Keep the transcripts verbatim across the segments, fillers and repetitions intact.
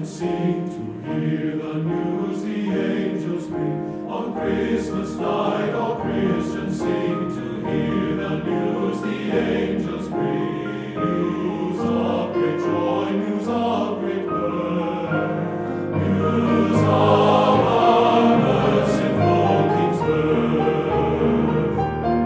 and sing to hear the news the angels bring. On Christmas night all Christians sing to hear the news the angels bring. News of great joy, news of great birth, news of our merciful King's birth.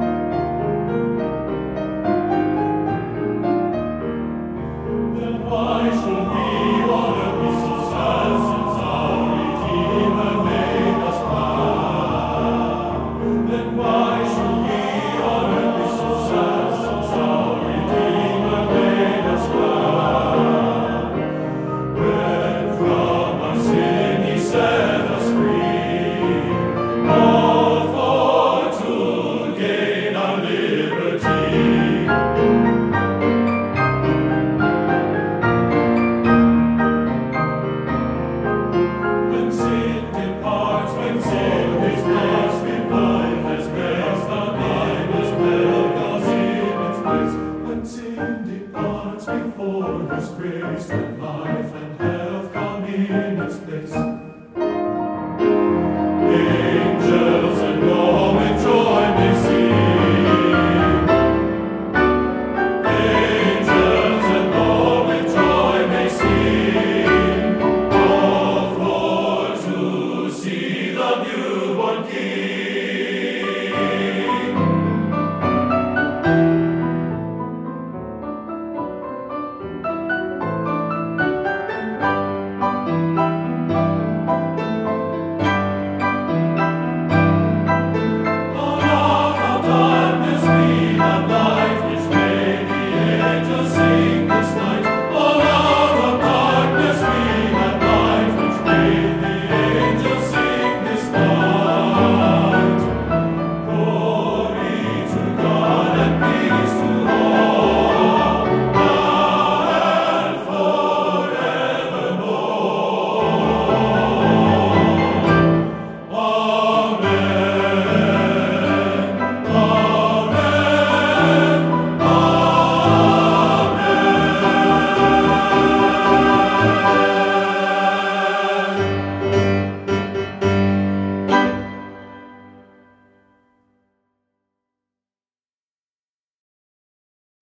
Then why should we on earth be so sad, since our Redeemer made us glad? Then why should we on earth be so sad, since our Redeemer made us glad? When from our sin He set us free, all for to gain our liberty. When sin departs, when sin is lost, life has grace, the life is well, God's in its place. When sin departs before His grace, then life and health come in.